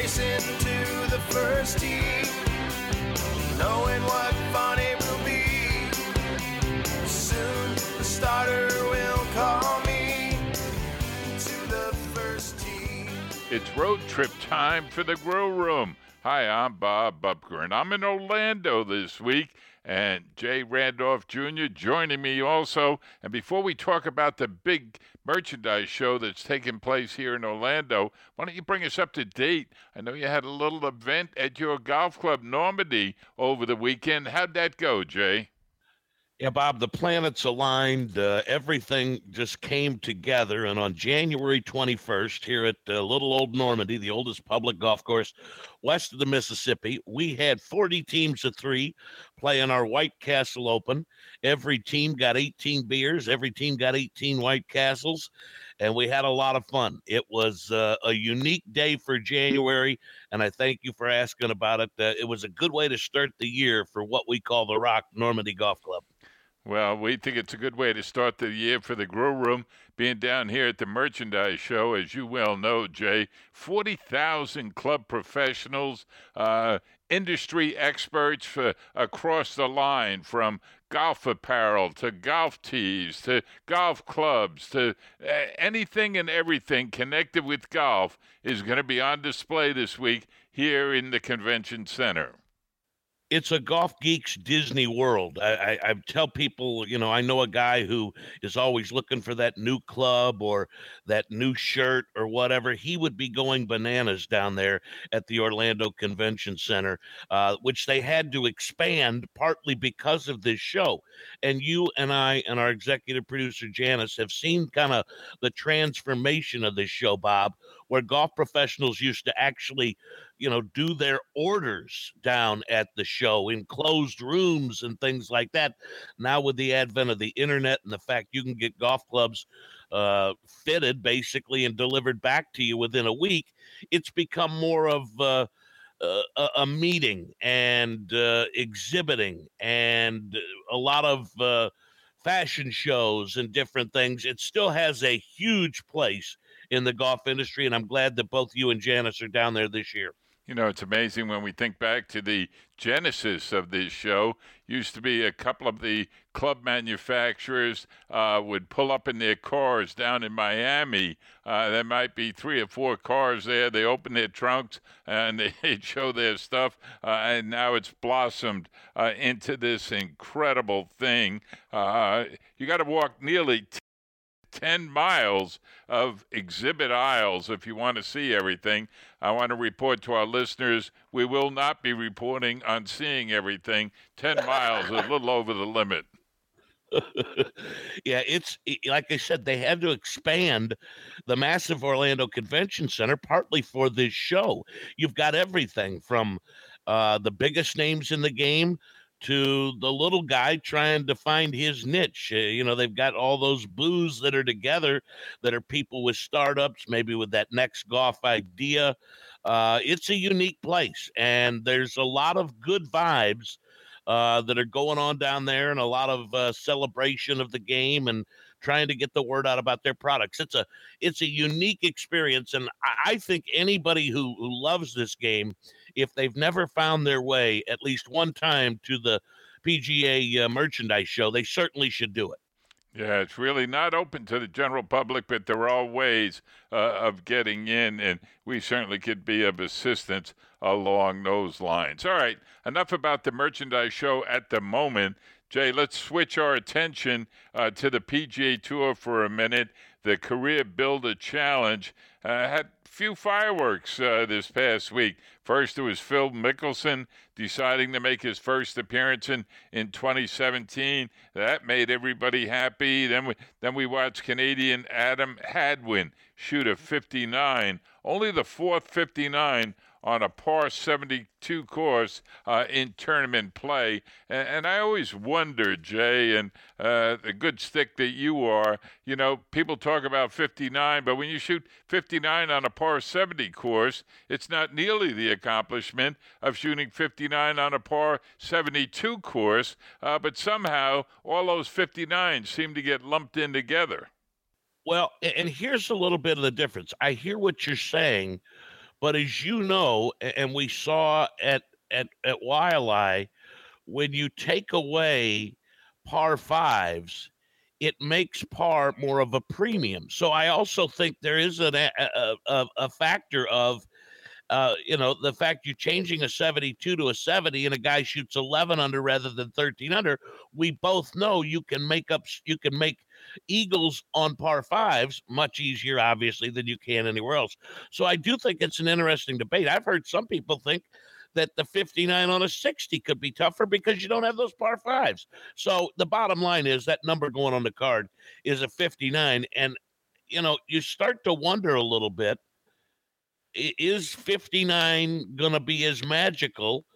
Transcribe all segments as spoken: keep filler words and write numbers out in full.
racing to the first tee, knowing what fun it will be. Soon the starter will call me to the first tee. It's road trip time for the Grill Room. Hi, I'm Bob Bupker, and I'm in Orlando this week, and Jay Randolph Junior joining me also. And before we talk about the big merchandise show that's taking place here in Orlando, why don't you bring us up to date? I know you had a little event at your golf club, Normandy, over the weekend. How'd that go, Jay? Yeah, Bob, the planets aligned. Uh, everything just came together. And on January twenty-first, here at uh, Little Old Normandy, the oldest public golf course west of the Mississippi, we had forty teams of three playing our White Castle Open. Every team got eighteen beers. Every team got eighteen White Castles. And we had a lot of fun. It was uh, a unique day for January, and I thank you for asking about it. Uh, it was a good way to start the year for what we call the Rock Normandy Golf Club. Well, we think it's a good way to start the year for the Grill Room, being down here at the merchandise show. As you well know, Jay, forty thousand club professionals, uh, industry experts for, across the line, from golf apparel to golf tees to golf clubs to uh, anything and everything connected with golf is going to be on display this week here in the convention center. It's a golf geek's Disney World. I, I, I tell people, you know, I know a guy who is always looking for that new club or that new shirt or whatever. He would be going bananas down there at the Orlando Convention Center, uh, which they had to expand partly because of this show. And you and I and our executive producer, Janice, have seen kind of the transformation of this show, Bob, where golf professionals used to actually, you know, do their orders down at the show in closed rooms and things like that. Now with the advent of the internet and the fact you can get golf clubs uh, fitted basically and delivered back to you within a week, it's become more of uh, a, a meeting and uh, exhibiting and a lot of uh, fashion shows and different things. It still has a huge place in the golf industry, and I'm glad that both you and Janice are down there this year. You know, it's amazing when we think back to the genesis of this show. Used to be a couple of the club manufacturers uh, would pull up in their cars down in Miami. Uh, there might be three or four cars there. They open their trunks and they'd show their stuff. Uh, and now it's blossomed uh, into this incredible thing. Uh, you got to walk nearly t- ten miles of exhibit aisles if you want to see everything. I want to report to our listeners, we will not be reporting on seeing everything. ten miles is a little over the limit. Yeah, it's like I said, they had to expand the massive Orlando Convention Center partly for this show. You've got everything from uh, the biggest names in the game to the little guy trying to find his niche. Uh, you know, they've got all those booths that are together that are people with startups, maybe with that next golf idea. Uh, it's a unique place, and there's a lot of good vibes uh, that are going on down there, and a lot of uh, celebration of the game and trying to get the word out about their products. It's a it's a unique experience, and I, I think anybody who, who loves this game, if they've never found their way at least one time to the P G A uh, merchandise show, they certainly should do it. Yeah, it's really not open to the general public, but there are ways uh, of getting in, and we certainly could be of assistance along those lines. All right, enough about the merchandise show at the moment. Jay, let's switch our attention uh, to the P G A Tour for a minute. The Career Builder Challenge uh, had few fireworks uh, this past week. First, it was Phil Mickelson deciding to make his first appearance in, in twenty seventeen. That made everybody happy. Then we, then we watched Canadian Adam Hadwin shoot a fifty-nine, only the fourth fifty-nine on a par seventy-two course uh, in tournament play. And, and I always wonder, Jay, and uh, the good stick that you are, you know, people talk about fifty-nine, but when you shoot fifty-nine on a par seventy course, it's not nearly the accomplishment of shooting fifty-nine on a par seventy-two course, uh, but somehow all those fifty-nines seem to get lumped in together. Well, and here's a little bit of the difference. I hear what you're saying, But as you know, a- and we saw at at at Waialae, when you take away par fives, it makes par more of a premium. So I also think there is an, a, a, a a factor of, uh, you know, the fact you're changing a seventy-two to a seventy and a guy shoots eleven under rather than thirteen under. We both know you can make up, you can make eagles on par fives much easier, obviously, than you can anywhere else. So I do think it's an interesting debate. I've heard some people think that the fifty-nine on a sixty could be tougher because you don't have those par fives. So the bottom line is that number going on the card is a fifty-nine. And, you know, you start to wonder a little bit, is fifty-nine going to be as magical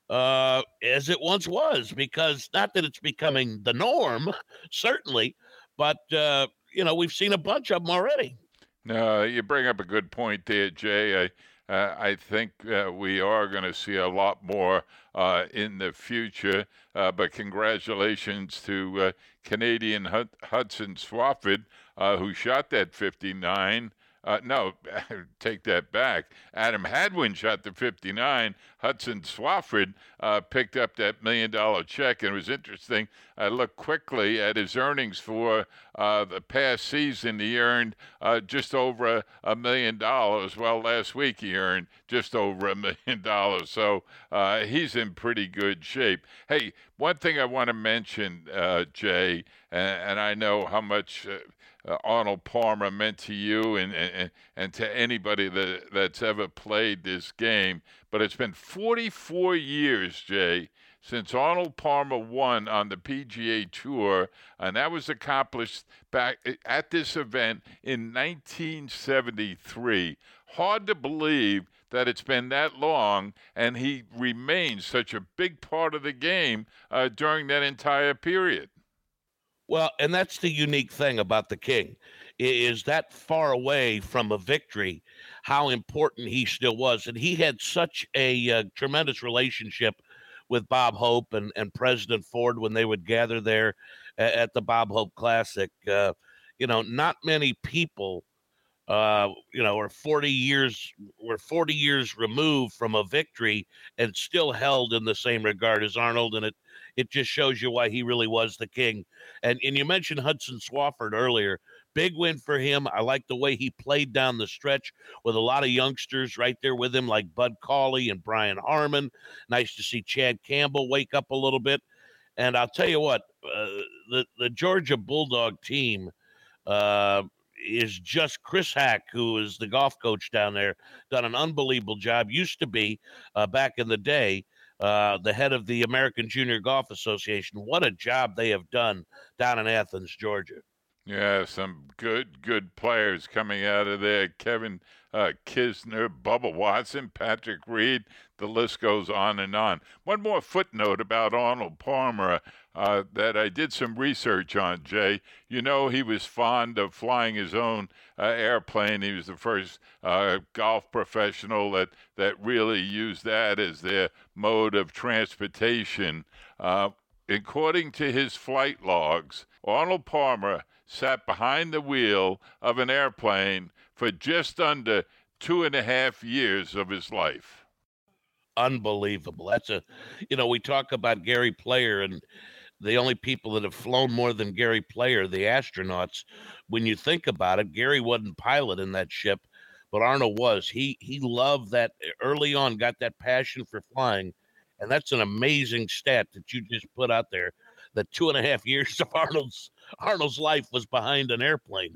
uh, as it once was? Because not that it's becoming the norm, certainly, but, uh, you know, we've seen a bunch of them already. No, you bring up a good point there, Jay. I, uh, I think uh, we are going to see a lot more uh, in the future. Uh, but congratulations to uh, Canadian Hud- Hudson Swafford, uh, who shot that fifty-nine. Uh, no, take that back. Adam Hadwin shot the fifty-nine. Hudson Swafford uh, picked up that million-dollar check. And it was interesting. I looked quickly at his earnings for uh, the past season. He earned uh, just over a, a million dollars. Well, last week he earned just over a million dollars. So uh, he's in pretty good shape. Hey, one thing I want to mention, uh, Jay, and, and I know how much uh, Uh, Arnold Palmer meant to you and, and, and to anybody that, that's ever played this game. But it's been forty-four years, Jay, since Arnold Palmer won on the P G A Tour, and that was accomplished back at this event in nineteen seventy-three. Hard to believe that it's been that long, and he remains such a big part of the game uh, during that entire period. Well, and that's the unique thing about the King, is that far away from a victory, how important he still was. And he had such a uh, tremendous relationship with Bob Hope and, and President Ford when they would gather there at, at the Bob Hope Classic. Uh, you know, not many people, uh, you know, are forty years, were forty years removed from a victory and still held in the same regard as Arnold. And it, it just shows you why he really was the king. And and you mentioned Hudson Swafford earlier. Big win for him. I like the way he played down the stretch with a lot of youngsters right there with him, like Bud Cauley and Brian Harmon. Nice to see Chad Campbell wake up a little bit. And I'll tell you what, uh, the, the Georgia Bulldog team uh, is just Chris Hack, who is the golf coach down there, done an unbelievable job. Used to be, uh, back in the day, Uh, the head of the American Junior Golf Association. What a job they have done down in Athens, Georgia. Yeah, some good, good players coming out of there. Kevin uh, Kisner, Bubba Watson, Patrick Reed, the list goes on and on. One more footnote about Arnold Palmer uh, that I did some research on, Jay. You know, he was fond of flying his own uh, airplane. He was the first uh, golf professional that, that really used that as their mode of transportation. Uh, according to his flight logs, Arnold Palmer sat behind the wheel of an airplane for just under two and a half years of his life. Unbelievable. That's a, you know, we talk about Gary Player, and the only people that have flown more than Gary Player, the astronauts. When you think about it, Gary wasn't pilot in that ship, but Arnold was. He he loved that early on, got that passion for flying, and that's an amazing stat that you just put out there. That two and a half years of Arnold's Arnold's life was behind an airplane.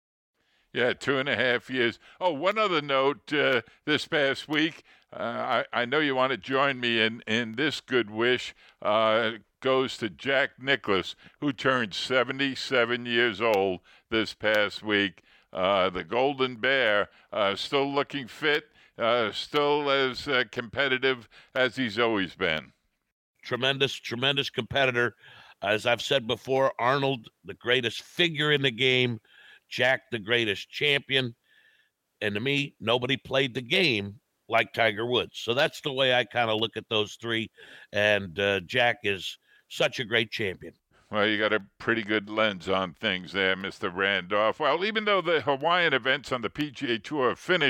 Yeah, two and a half years. Oh, one other note uh, this past week, uh, I, I know you want to join me in, in this good wish, uh, goes to Jack Nicklaus, who turned seventy-seven years old this past week. Uh, the Golden Bear, uh, still looking fit, uh, still as uh, competitive as he's always been. Tremendous, tremendous competitor. As I've said before, Arnold, the greatest figure in the game, Jack, the greatest champion. And to me, nobody played the game like Tiger Woods. So that's the way I kind of look at those three. And uh, Jack is such a great champion. Well, you got a pretty good lens on things there, Mister Randolph. Well, even though the Hawaiian events on the P G A Tour are finished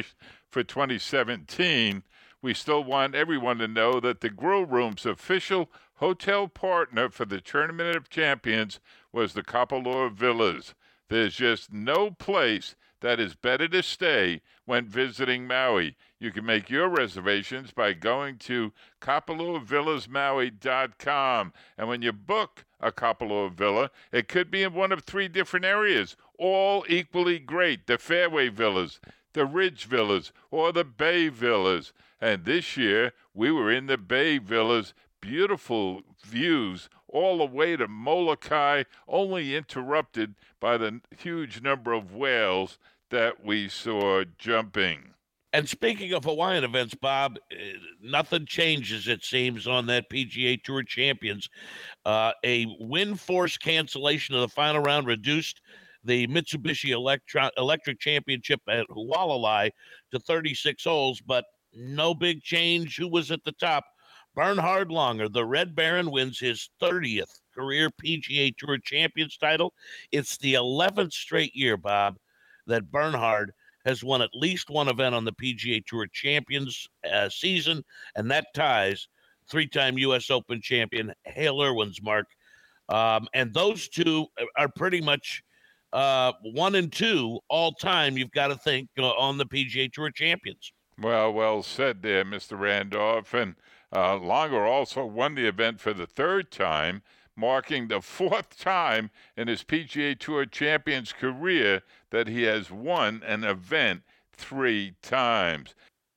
for twenty seventeen, we still want everyone to know that the Grill Room's official hotel partner for the Tournament of Champions was the Kapalua Villas. There's just no place that is better to stay when visiting Maui. You can make your reservations by going to kapalua villas maui dot com. And when you book a Kapalua Villa, it could be in one of three different areas, all equally great: the Fairway Villas, the Ridge Villas, or the Bay Villas. And this year, we were in the Bay Villas. Beautiful views all the way to Molokai, only interrupted by the huge number of whales that we saw jumping. And speaking of Hawaiian events, Bob, nothing changes, it seems, on that P G A Tour Champions. Uh, a wind force cancellation of the final round reduced the Mitsubishi Electro- Electric Championship at Hualalai to thirty-six holes, but no big change. Who was at the top? Bernhard Langer, the Red Baron, wins his thirtieth career P G A Tour Champions title. It's the eleventh straight year, Bob, that Bernhard has won at least one event on the P G A Tour Champions uh, season, and that ties three-time U S Open champion Hale Irwin's mark. Um, and those two are pretty much uh, one and two all-time, you've got to think, uh, on the P G A Tour Champions. Well, well said there, Mister Randolph. And uh, Langer also won the event for the third time, marking the fourth time in his P G A Tour Champions career that he has won an event three times.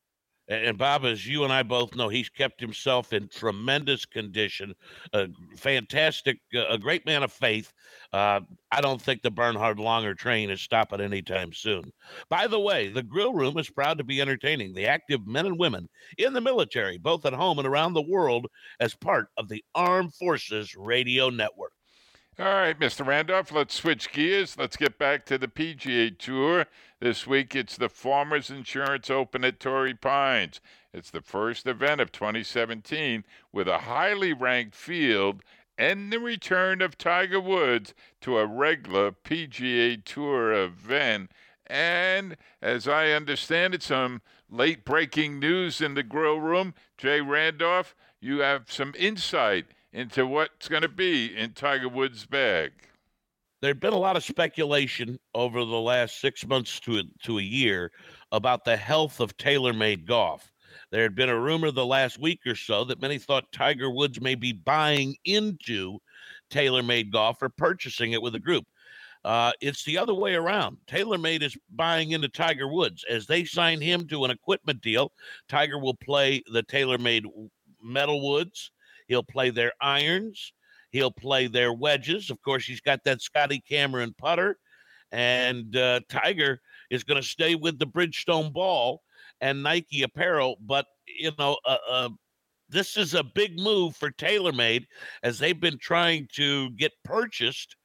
And, Bob, as you and I both know, he's kept himself in tremendous condition, a fantastic, uh, a great man of faith. Uh, I don't think the Bernhard Langer train is stopping anytime soon. By the way, the Grill Room is proud to be entertaining the active men and women in the military, both at home and around the world, as part of the Armed Forces Radio Network. All right, Mister Randolph, let's switch gears. Let's get back to the P G A Tour. This week, it's the Farmers Insurance Open at Torrey Pines. It's the first event of twenty seventeen with a highly ranked field and the return of Tiger Woods to a regular P G A Tour event. And as I understand it, some late-breaking news in the Grill Room. Jay Randolph, you have some insight into what's going to be in Tiger Woods' bag. There'd been a lot of speculation over the last six months to a, to a year about the health of TaylorMade Golf. There had been a rumor the last week or so that many thought Tiger Woods may be buying into TaylorMade Golf or purchasing it with a group. Uh, it's the other way around. TaylorMade is buying into Tiger Woods. As they sign him to an equipment deal, Tiger will play the TaylorMade metal woods. He'll play their irons. He'll play their wedges. Of course, he's got that Scotty Cameron putter. And uh, Tiger is going to stay with the Bridgestone ball and Nike apparel. But, you know, uh, uh, this is a big move for TaylorMade as they've been trying to get purchased.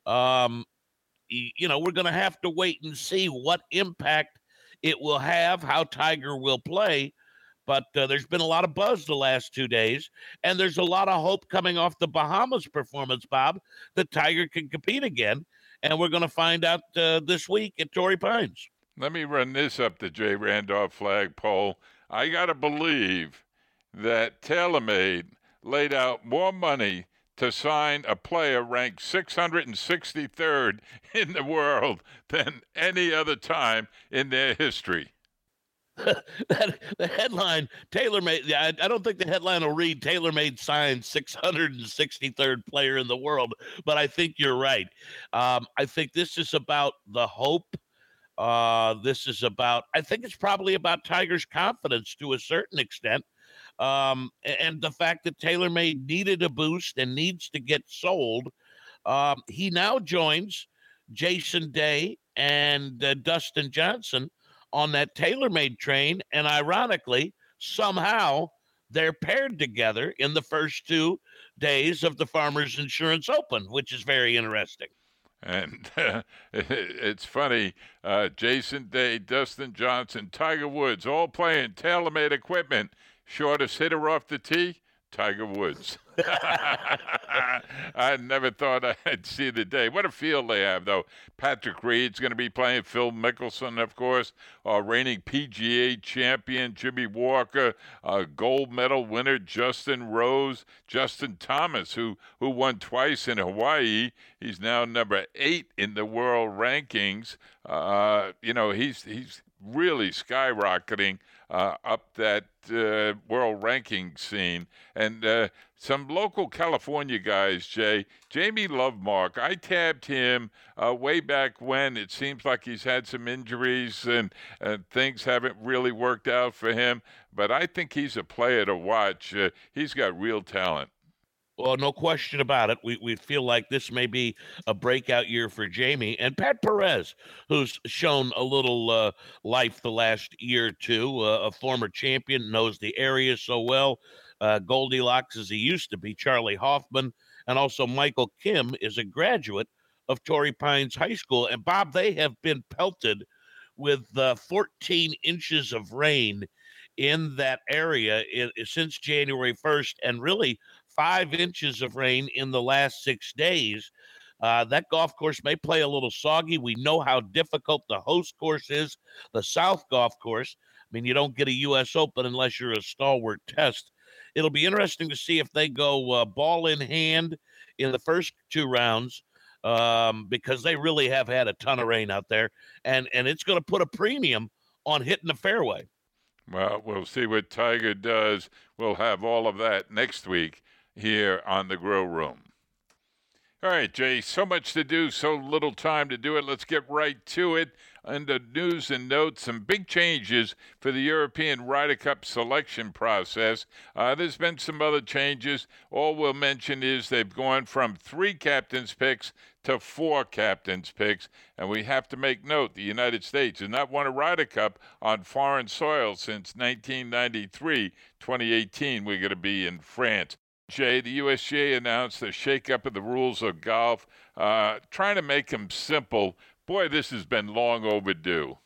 Um, you know, we're going to have to wait and see what impact it will have, how Tiger will play. But uh, there's been a lot of buzz the last two days, and there's a lot of hope coming off the Bahamas performance, Bob, that Tiger can compete again. And we're going to find out uh, this week at Torrey Pines. Let me run this up the Jay Randolph flagpole. I got to believe that TaylorMade laid out more money to sign a player ranked six hundred sixty-third in the world than any other time in their history. that, the headline, TaylorMade, I, I don't think the headline will read TaylorMade signed six hundred sixty-third player in the world, but I think you're right. Um, I think this is about the hope. Uh, this is about, I think it's probably about Tiger's confidence to a certain extent. Um, and the fact that TaylorMade needed a boost and needs to get sold. Um, he now joins Jason Day and uh, Dustin Johnson on that TaylorMade train, and ironically, somehow they're paired together in the first two days of the Farmers Insurance Open, which is very interesting. And uh, it's funny, uh, Jason Day, Dustin Johnson, Tiger Woods, all playing TaylorMade equipment. Shortest hitter off the tee, Tiger Woods. I never thought I'd see the day. What a field they have, though. Patrick Reed's going to be playing. Phil Mickelson, of course, uh, reigning P G A champion Jimmy Walker, uh, gold medal winner Justin Rose, Justin Thomas, who who won twice in Hawaii. He's now number eight in the world rankings. Uh, you know, he's he's really skyrocketing uh, up that uh, world ranking scene. And uh, some local California guys, Jay, Jamie Lovemark, I tabbed him uh, way back when. It seems like he's had some injuries and, and things haven't really worked out for him. But I think he's a player to watch. Uh, he's got real talent. Well, no question about it. We we feel like this may be a breakout year for Jamie. And Pat Perez, who's shown a little uh, life the last year or two, uh, a former champion, knows the area so well. Uh, Goldilocks as he used to be, Charlie Hoffman, and also Michael Kim is a graduate of Torrey Pines High School. And, Bob, they have been pelted with uh, fourteen inches of rain in that area in, since January first, and really five inches of rain in the last six days. Uh, that golf course may play a little soggy. We know how difficult the host course is, the South Golf Course. I mean, you don't get a U S Open unless you're a stalwart test. It'll be interesting to see if they go uh, ball in hand in the first two rounds um, because they really have had a ton of rain out there, and, and it's going to put a premium on hitting the fairway. Well, we'll see what Tiger does. We'll have all of that next week here on the Grill Room. All right, Jay, so much to do, so little time to do it. Let's get right to it. Under news and notes, some big changes for the European Ryder Cup selection process. Uh, there's been some other changes. All we'll mention is they've gone from three captains' picks to four captains' picks. And we have to make note, the United States has not won a Ryder Cup on foreign soil since nineteen ninety-three. twenty eighteen, we're going to be in France. Jay, the U S G A announced a shakeup of the rules of golf, uh, trying to make them simple. Boy, this has been long overdue.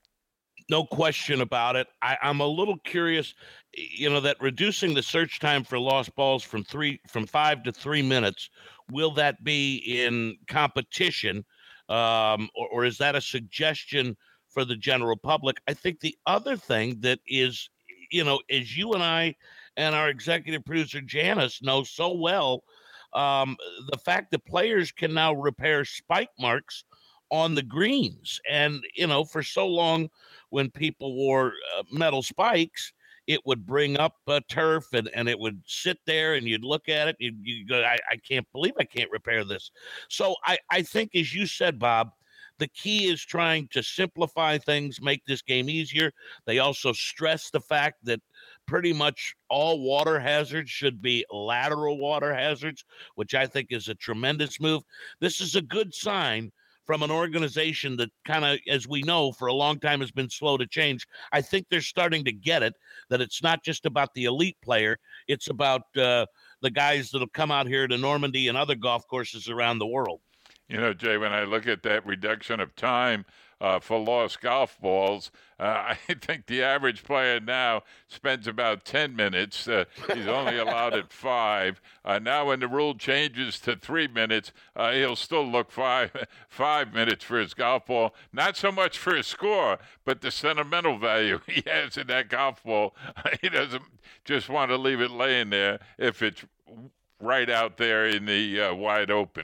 No question about it. I, I'm a little curious, you know, that reducing the search time for lost balls from three from five to three minutes, will that be in competition, um, or, or is that a suggestion for the general public? I think the other thing that is, you know, as you and I and our executive producer Janice know so well, um, the fact that players can now repair spike marks on the greens. And, you know, for so long when people wore uh, metal spikes, it would bring up uh, turf and, and it would sit there and you'd look at it. You'd, you'd go, I, I can't believe I can't repair this. So I, I think, as you said, Bob, the key is trying to simplify things, make this game easier. They also stress the fact that pretty much all water hazards should be lateral water hazards, which I think is a tremendous move. This is a good sign from an organization that kind of, as we know, for a long time has been slow to change. I think they're starting to get it, that it's not just about the elite player. It's about uh, the guys that'll come out here to Normandy and other golf courses around the world. You know, Jay, when I look at that reduction of time uh, for lost golf balls, uh, I think the average player now spends about ten minutes. Uh, he's only allowed at five. Uh, now when the rule changes to three minutes, uh, he'll still look five, five minutes for his golf ball. Not so much for his score, but the sentimental value he has in that golf ball. He doesn't just want to leave it laying there if it's right out there in the uh, wide open.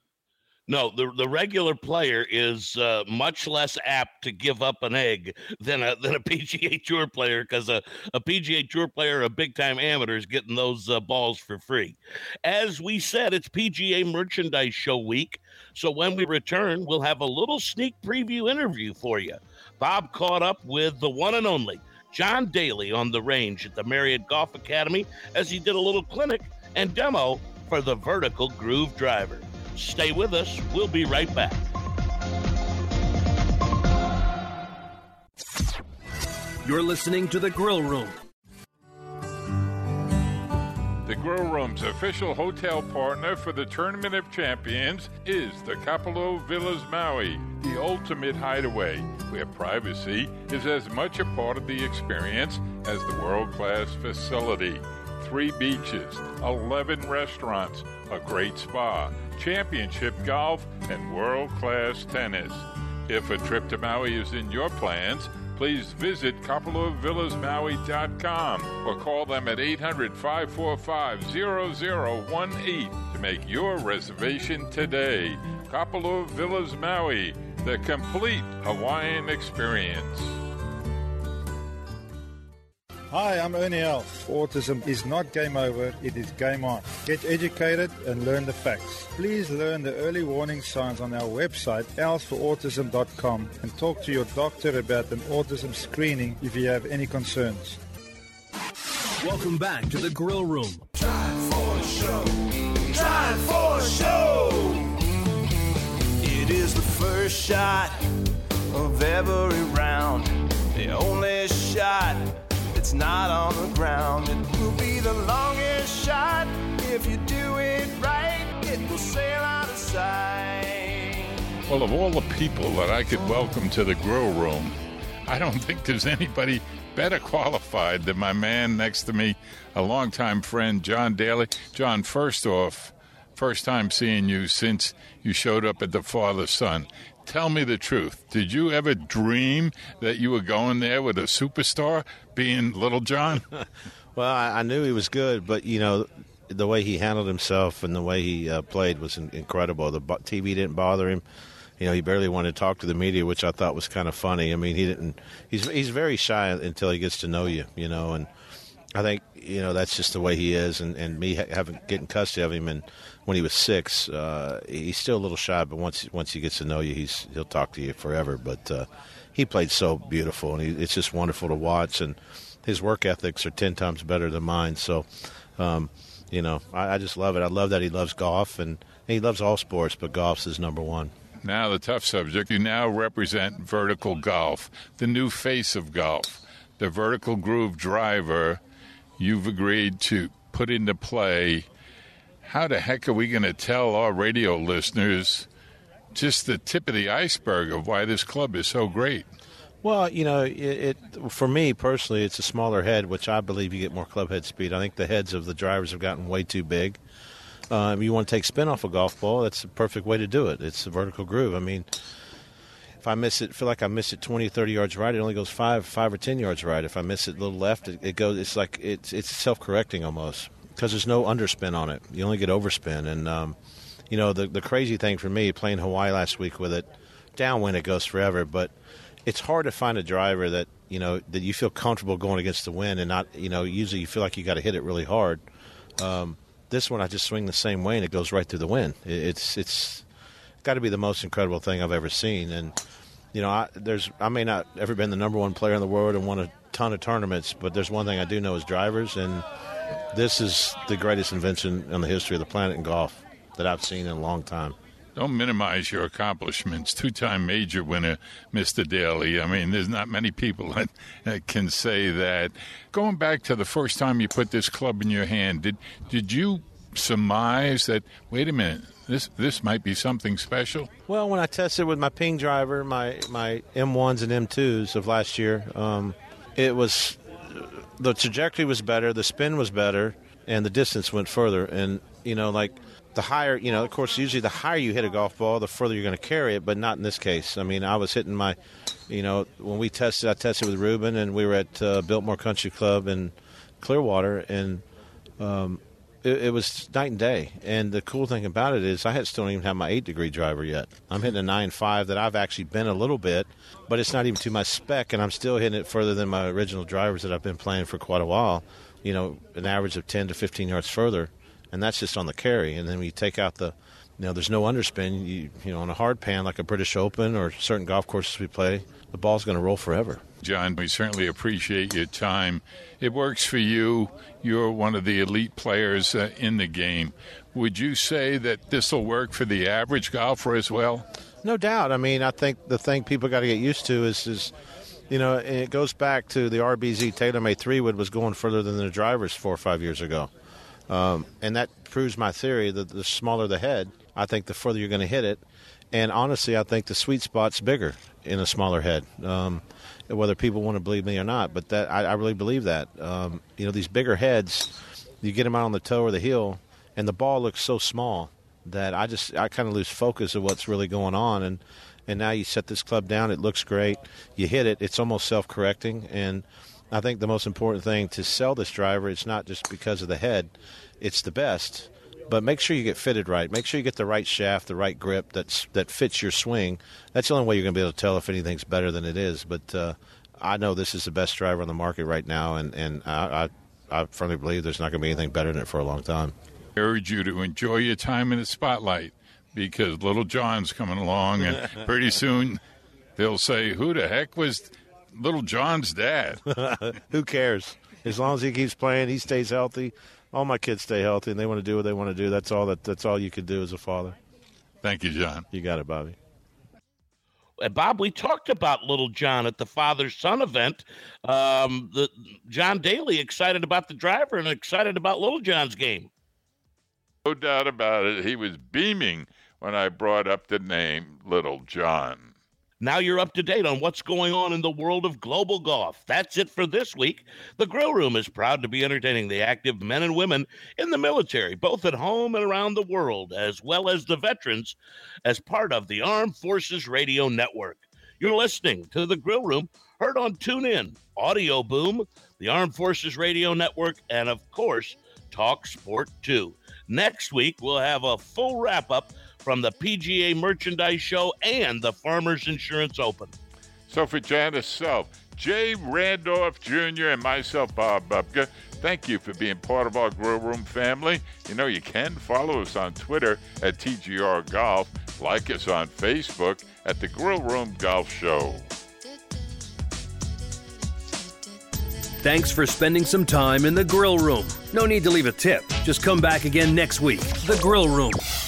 No, the the regular player is uh, much less apt to give up an egg than a than a P G A Tour player, because a, a P G A Tour player, a big-time amateur, is getting those uh, balls for free. As we said, it's P G A Merchandise Show week, so when we return, we'll have a little sneak preview interview for you. Bob caught up with the one and only John Daly on the range at the Marriott Golf Academy as he did a little clinic and demo for the Vertical Groove Driver. Stay with us. We'll be right back. You're listening to The Grill Room. The Grill Room's official hotel partner for the Tournament of Champions is the Kapolo Villas Maui, the ultimate hideaway, where privacy is as much a part of the experience as the world-class facility. three beaches, eleven restaurants, a great spa, championship golf, and world-class tennis. If a trip to Maui is in your plans, please visit kapalua villas maui dot com or call them at eight hundred, five four five, zero zero one eight to make your reservation today. Kapalua Villas Maui, the complete Hawaiian experience. Hi, I'm Ernie Els. Autism is not game over, it is game on. Get educated and learn the facts. Please learn the early warning signs on our website, els for autism dot com, and talk to your doctor about an autism screening if you have any concerns. Welcome back to the Grill Room. Trying for a show. Trying for a show. It is the first shot of every round. The only shot it's not on the ground. It will be the longest shot. If you do it right, it will sail out of sight. Well, of all the people that I could welcome to the Grill Room, I don't think there's anybody better qualified than my man next to me, a longtime friend, John Daly. John, first off, first time seeing you since you showed up at the Father-Son. Tell me the truth. Did you ever dream that you were going there with a superstar, being Little John? Well, I, I knew he was good, but, you know, the way he handled himself and the way he uh, played was in- incredible. The bo- T V didn't bother him. You know, he barely wanted to talk to the media, which I thought was kind of funny. I mean, he didn't – he's he's very shy until he gets to know you, you know, and I think, you know, that's just the way he is. And, and me having getting custody of him and when he was six, uh, he's still a little shy, but once once he gets to know you, he's he'll talk to you forever. But uh, he played so beautiful, and he, it's just wonderful to watch. And his work ethics are ten times better than mine. So, um, you know, I, I just love it. I love that he loves golf, and he loves all sports, but golf's his number one. Now the tough subject. You now represent Vertical Golf, the new face of golf. The Vertical Groove driver you've agreed to put into play. How the heck are we going to tell our radio listeners just the tip of the iceberg of why this club is so great? Well, you know, it, it for me personally, it's a smaller head, which I believe you get more club head speed. I think the heads of the drivers have gotten way too big. Um, you want to take spin off a golf ball, that's the perfect way to do it. It's the Vertical Groove. I mean, if I miss it, feel like I miss it twenty, thirty yards right, it only goes five, five or ten yards right. If I miss it a little left, it, it goes. It's like it's it's self-correcting almost because there's no underspin on it. You only get overspin. And um, you know, the the crazy thing for me playing Hawaii last week with it, downwind it goes forever, but it's hard to find a driver that you know that you feel comfortable going against the wind and not. You know, usually you feel like you got to hit it really hard. Um, this one I just swing the same way and it goes right through the wind. It, it's it's got to be the most incredible thing I've ever seen. And you know, I, there's I may not ever been the number one player in the world and won a ton of tournaments, but there's one thing I do know is drivers, and this is the greatest invention in the history of the planet in golf that I've seen in a long time. Don't minimize your accomplishments. Two-time major winner, Mister Daly. I mean, there's not many people that, that can say that. Going back to the first time you put this club in your hand, did did you surmise that, wait a minute, this this might be something special? Well, when I tested with my Ping driver, my, my M ones and M twos of last year, um, it was the trajectory was better, the spin was better, and the distance went further. And, you know, like the higher, you know, of course, usually the higher you hit a golf ball, the further you're going to carry it, but not in this case. I mean, I was hitting my, you know, when we tested, I tested with Ruben, and we were at uh, Biltmore Country Club in Clearwater, and um, it, it was night and day. And the cool thing about it is I had, still don't even have my eight-degree driver yet. I'm hitting a nine five that I've actually bent a little bit, but it's not even to my spec, and I'm still hitting it further than my original drivers that I've been playing for quite a while, you know, an average of ten to fifteen yards further. And that's just on the carry. And then when you take out the, you know, there's no underspin. You, you know, on a hard pan like a British Open or certain golf courses we play, the ball's going to roll forever. John, we certainly appreciate your time. It works for you. You're one of the elite players uh, in the game. Would you say that this will work for the average golfer as well? No doubt. I mean, I think the thing people got to get used to is, is, you know, and it goes back to the R B Z TaylorMade three-wood was going further than the drivers four or five years ago. Um, and that proves my theory that the smaller the head, I think the further you're going to hit it. And honestly, I think the sweet spot's bigger in a smaller head, um, whether people want to believe me or not. But that I, I really believe that. Um, you know, these bigger heads, you get him out on the toe or the heel, and the ball looks so small that I just I kind of lose focus of what's really going on. And, and now you set this club down, it looks great. You hit it, it's almost self-correcting. And I think the most important thing to sell this driver, it's not just because of the head, it's the best. But make sure you get fitted right. Make sure you get the right shaft, the right grip that's that fits your swing. That's the only way you're going to be able to tell if anything's better than it is. But uh, I know this is the best driver on the market right now, and, and I, I, I firmly believe there's not going to be anything better than it for a long time. I urge you to enjoy your time in the spotlight because Little John's coming along, and pretty soon they'll say, who the heck was Little John's dad? Who cares? As long as he keeps playing, he stays healthy. All my kids stay healthy, and they want to do what they want to do. That's all that. That's all you can do as a father. Thank you, John. You got it, Bobby. Uh, Bob, we talked about Little John at the father-son event. Um, the John Daly excited about the driver and excited about Little John's game. No doubt about it. He was beaming when I brought up the name Little John. Now you're up to date on what's going on in the world of global golf. That's it for this week. The Grill Room is proud to be entertaining the active men and women in the military, both at home and around the world, as well as the veterans, as part of the Armed Forces Radio Network. You're listening to The Grill Room, heard on TuneIn, Audio Boom, the Armed Forces Radio Network, and, of course, Talk Sport two. Next week, we'll have a full wrap-up from the P G A Merchandise Show and the Farmers Insurance Open. So for Janice Self, Jay Randolph Junior, and myself, Bob Bubka, thank you for being part of our Grill Room family. You know, you can follow us on Twitter at T G R Golf, like us on Facebook at the Grill Room Golf Show. Thanks for spending some time in the Grill Room. No need to leave a tip. Just come back again next week. The Grill Room.